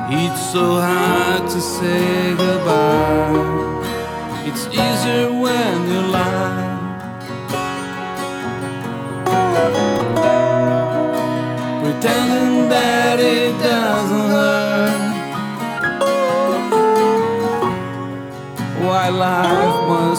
It's so hard to say goodbye. It's easier when you lie. Pretending that it doesn't hurt. Why life must